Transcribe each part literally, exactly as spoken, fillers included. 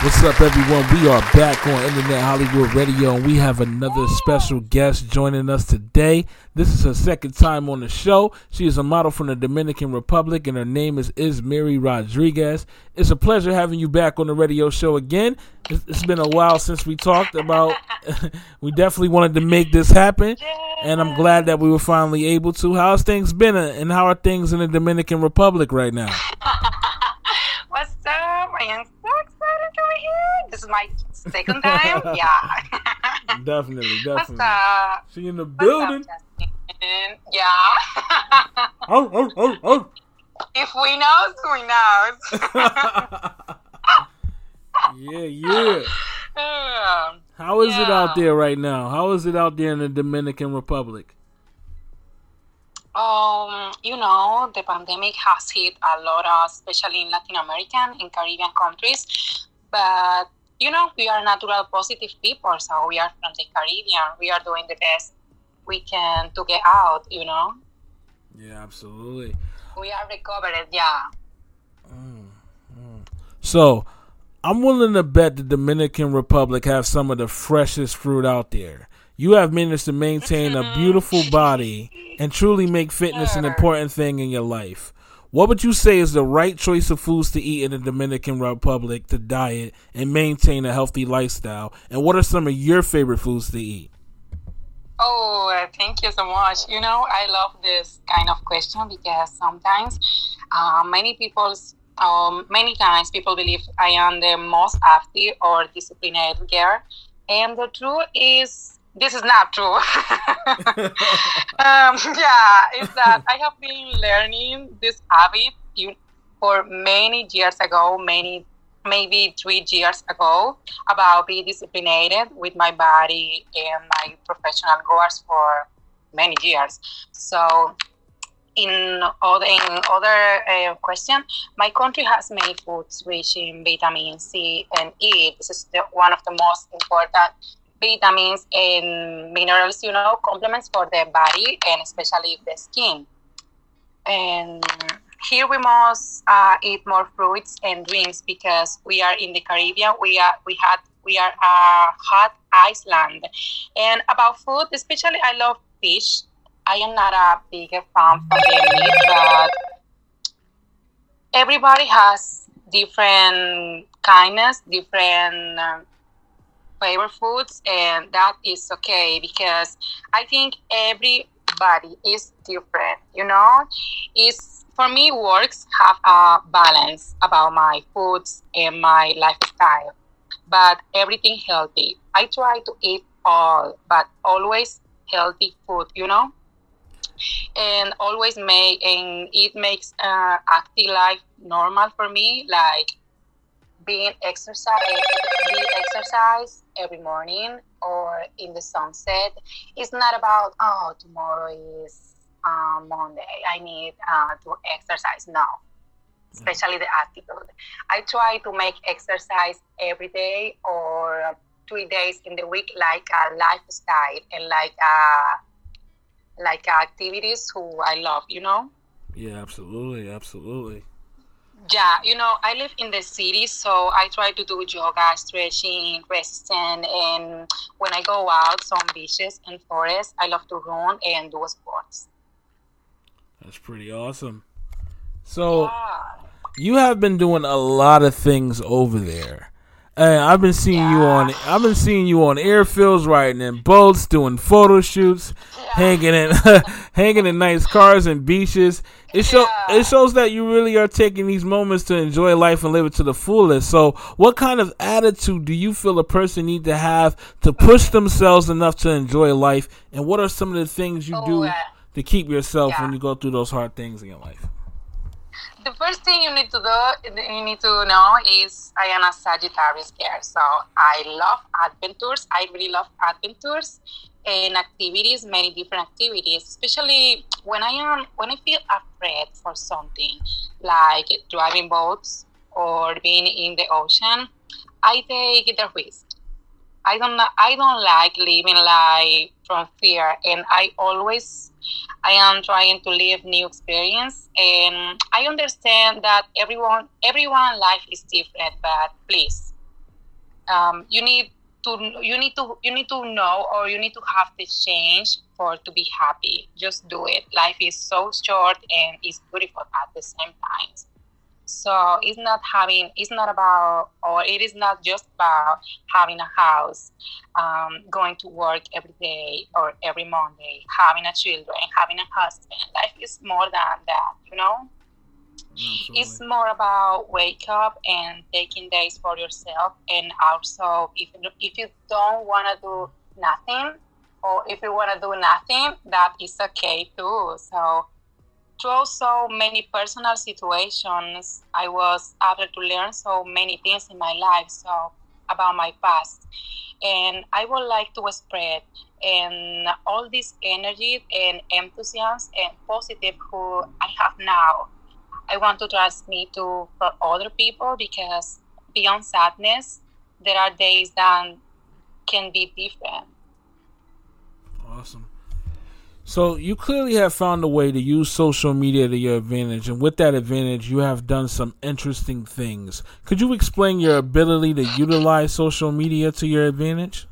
What's up, everyone? We are back on Internet Hollywood Radio, and we have another special guest joining us today. This is her second time on the show. She is a model from the Dominican Republic, and her name is Ismeri Rodriguez. It's a pleasure having you back on the radio show again. It's, it's been a while since we talked about. We definitely wanted to make this happen, and I'm glad that we were finally able to. How's things been, and how are things in the Dominican Republic right now? What's up? I am so excited to be here. This is my second time. Yeah. Definitely, definitely. What's up? She in the building. What's up, Justin? Yeah. Oh, oh, oh, oh. If we knows, we knows. Yeah, yeah. Um, How is yeah. it out there right now? How is it out there in the Dominican Republic? Um, you know, the pandemic has hit a lot, of, especially in Latin American and Caribbean countries. But, you know, we are natural positive people, so we are from the Caribbean. We are doing the best we can to get out, you know? Yeah, absolutely. We are recovered, yeah. Mm, mm. So, I'm willing to bet the Dominican Republic have some of the freshest fruit out there. You have managed to maintain a beautiful body and truly make fitness an important thing in your life. What would you say is the right choice of foods to eat in the Dominican Republic to diet and maintain a healthy lifestyle? And what are some of your favorite foods to eat? Oh, uh, thank you so much. You know, I love this kind of question because sometimes uh, many people's um, many times people believe I am the most active or disciplined girl. And the truth is, this is not true. um, yeah, it's that I have been learning this habit for many years ago, many, maybe three years ago, about being disciplined with my body and my professional goals for many years. So, in other in other uh, question, my country has many foods rich in vitamin C and E. This is the, one of the most important vitamins and minerals, you know, complements for the body and especially the skin. And here we must uh, eat more fruits and drinks because we are in the Caribbean. We are we had we are a hot island. And about food, especially I love fish. I am not a bigger fan for the meat, but everybody has different kindness, different uh, favorite foods, and that is okay because I think everybody is different, you know. It's for me works have a balance about my foods and my lifestyle, but everything healthy. I try to eat all, but always healthy food, you know, and always make and it makes uh, active life normal for me, like being exercise, be exercise every morning or in the sunset. It's not about, oh, tomorrow is uh, Monday, I need uh, to exercise. No, especially the attitude. I try to make exercise every day or three days in the week, like a lifestyle and like a, like activities who I love, you know? Yeah, absolutely, absolutely. Yeah, you know, I live in the city, so I try to do yoga, stretching, resistance, and when I go out, some beaches and forests, I love to run and do sports. That's pretty awesome. So, Yeah. you have been doing a lot of things over there. And I've been seeing Yeah. you on I've been seeing you on airfields, riding in boats, doing photo shoots, Yeah. hanging in hanging in nice cars and beaches. It show Yeah. it shows that you really are taking these moments to enjoy life and live it to the fullest. So, what kind of attitude do you feel a person need to have to push themselves enough to enjoy life? And what are some of the things you Oh, do uh, to keep yourself yeah. when you go through those hard things in your life? The first thing you need to do, you need to know is I am a Sagittarius girl, so I love adventures. I really love adventures and activities, many different activities. Especially when I am when I feel afraid for something, like driving boats or being in the ocean, I take the risk. I don't I don't like living like from fear, and I always I am trying to live new experience, and I understand that everyone everyone life is different, but please Um, you need to you need to you need to know, or you need to have the change for to be happy. Just do it. Life is so short and it's beautiful at the same time. So it's not having, it's not about, or it is not just about having a house, um, going to work every day or every Monday, having a children, having a husband. Life is more than that, you know? Absolutely. It's more about wake up and taking days for yourself. And also, if, if you don't want to do nothing, or if you want to do nothing, that is okay too. So, through so many personal situations, I was able to learn so many things in my life, so about my past. And I would like to spread and all this energy and enthusiasm and positive who I have now. I want to transmit to for other people, because beyond sadness, there are days that can be different. Awesome. So you clearly have found a way to use social media to your advantage, and with that advantage, you have done some interesting things. Could you explain your ability to utilize social media to your advantage?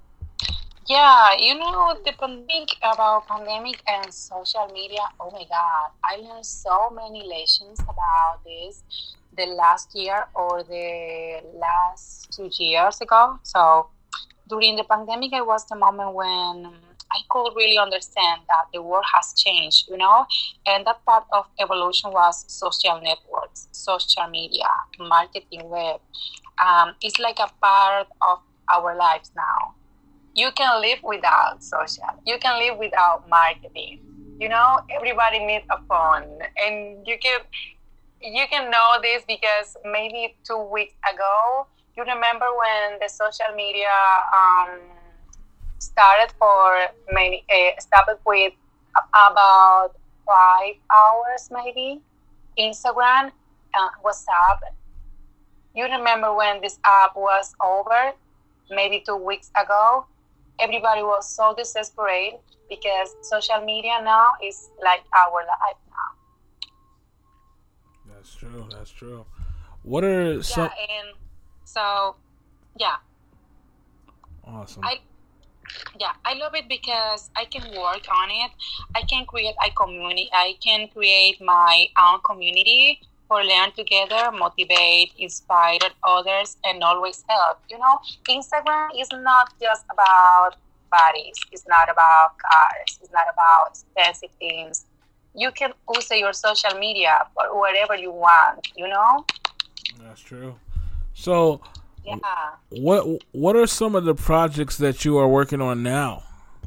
Yeah, you know, the pandemic, about pandemic and social media, oh my God, I learned so many lessons about this the last year or the last two years ago. So during the pandemic, it was the moment when I could really understand that the world has changed, you know, and that part of evolution was social networks, social media, marketing, web. Um, it's like a part of our lives now. You can live without social. You can live without marketing. You know, everybody needs a phone, and you can you can know this because maybe two weeks ago, you remember when the social media um, started for many uh, started with about five hours maybe. Instagram, uh, WhatsApp. You remember when this app was over, maybe two weeks ago? Everybody was so desperate because social media now is like our life now. That's true. That's true. What are some? Yeah, and so yeah. Awesome. I yeah, I love it because I can work on it. I can create a community. I can create my own community for learn together, motivate, inspire others, and always help. You know, Instagram is not just about bodies. It's not about cars. It's not about expensive things. You can use your social media for whatever you want, you know? That's true. So, yeah. what what are some of the projects that you are working on now?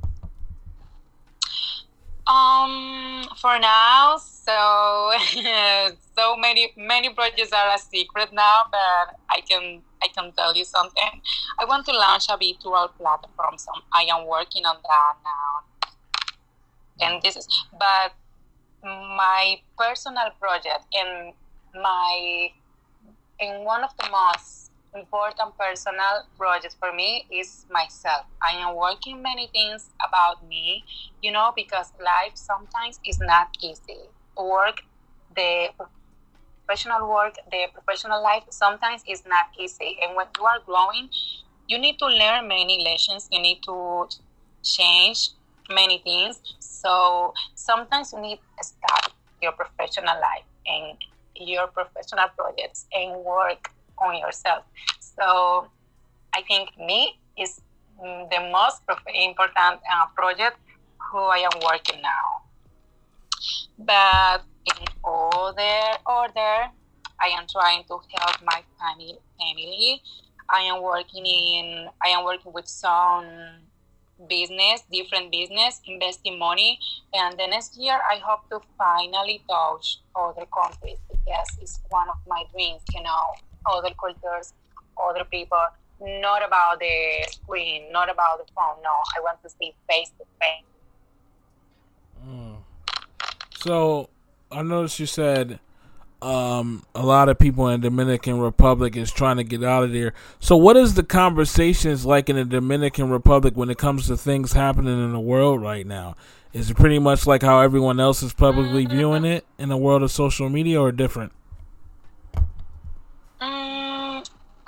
Um, for now, so so many many projects are a secret now, but I can I can tell you something. I want to launch a virtual platform. So I am working on that now, and this is but my personal project and my and one of the most important personal projects for me is myself. I am working many things about me, you know, because life sometimes is not easy. Work, the professional work, the professional life sometimes is not easy. And when you are growing, you need to learn many lessons. You need to change many things. So sometimes you need to start your professional life and your professional projects and work on yourself. So I think me is the most important uh, project who I am working now. But in other order, I am trying to help my family. Family. I am working in. I am working with some business, different business, investing money, and the next year I hope to finally touch other countries because it's one of my dreams. You know, other cultures, other people. Not about the screen, not about the phone. No, I want to see face to face. Mm. So I noticed you said um, a lot of people in the Dominican Republic is trying to get out of there. So what is the conversations like in the Dominican Republic when it comes to things happening in the world right now? Is it pretty much like how everyone else is publicly viewing it in the world of social media, or different? Mm,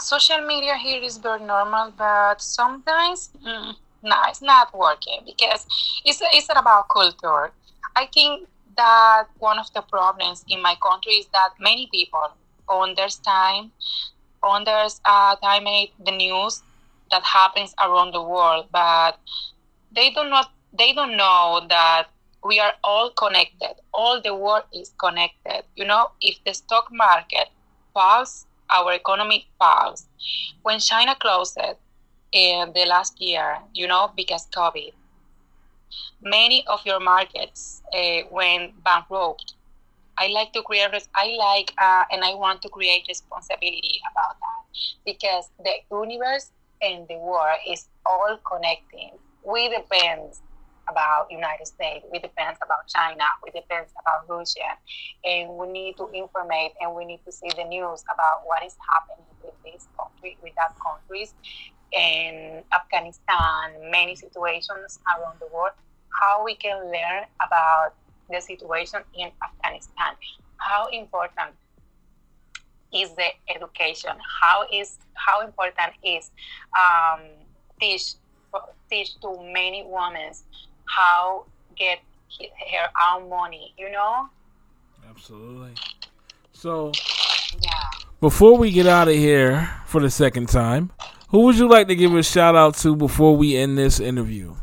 social media here is very normal, but sometimes mm, no, it's not working because it's it's not about culture. I think that one of the problems in my country is that many people understand underestimate the news that happens around the world, but they do not they don't know that we are all connected. All the world is connected. You know, if the stock market falls, our economy falls. When China closed in the last year, you know, because COVID, many of your markets uh, went bankrupt. I like to create, I like, uh, and I want to create responsibility about that because the universe and the world is all connecting. We depend about United States, we depend about China, we depend about Russia, and we need to informate and we need to see the news about what is happening with this country, with that countries, in Afghanistan, many situations around the world, how we can learn about the situation in Afghanistan, how important is the education, how is how important is um, teach teach to many women how get her own money, you know. Absolutely. So, yeah. Before we get out of here for the second time, who would you like to give a shout out to before we end this interview?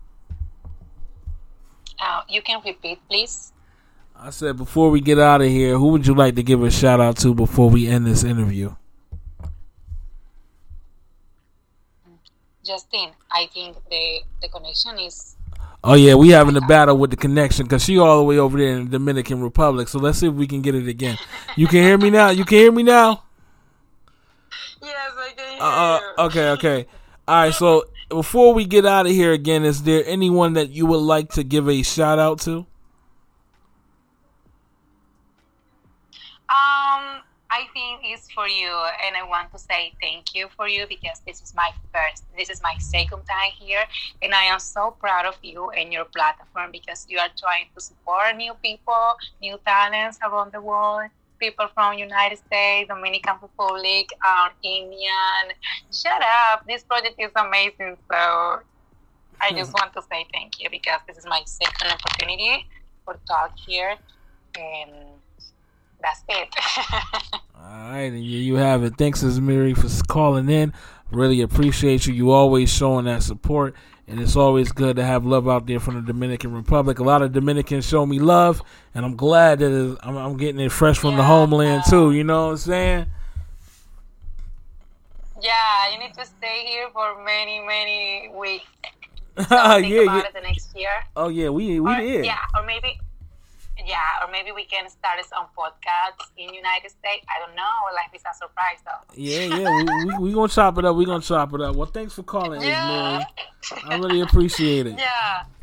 Uh, you can repeat, please. I said before we get out of here, who would you like to give a shout out to before we end this interview? Justin, I think the the connection is. Oh yeah, we having a battle with the connection because she all the way over there in the Dominican Republic. So let's see if we can get it again. You can hear me now. You can hear me now. Yes, I can hear uh, you. Okay, okay. All right. So before we get out of here again, is there anyone that you would like to give a shout out to? Um, I think it's for you, and I want to say thank you for you because this is my first, this is my second time here, and I am so proud of you and your platform because you are trying to support new people, new talents around the world, people from United States, Dominican Republic, um, Indian. Shut up! This project is amazing, so I just want to say thank you because this is my second opportunity for talk here, and that's it. All right, and you, you have it. Thanks, Azmiri, for calling in. Really appreciate you. You always showing that support, and it's always good to have love out there from the Dominican Republic. A lot of Dominicans show me love, and I'm glad that it's, I'm, I'm getting it fresh from yeah, the homeland, uh, too. You know what I'm saying? Yeah, you need to stay here for many, many weeks. So think yeah, about yeah. it the next year. Oh, yeah, we, we or, did. Yeah, or maybe... Yeah, or maybe we can start some podcasts in United States. I don't know. Life is a surprise, though. Yeah, yeah. We we, we gonna chop it up. We gonna chop it up. Well, thanks for calling, yeah. Azmiri. I really appreciate it. Yeah.